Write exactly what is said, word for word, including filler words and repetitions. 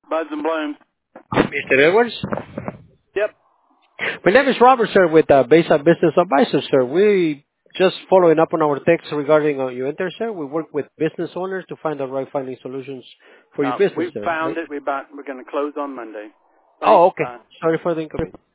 Buds and Blooms. Mister Edwards? Yep. My name is Robert, sir, with uh, Besa Business Advisor, sir. We just following up on our text regarding uh, you enter, sir. We work with business owners to find the right funding solutions for your Uh, business, we sir. found Right? it. We about, we're going to close on Monday. Thanks. Oh, okay. Bye. Sorry for the inconvenience.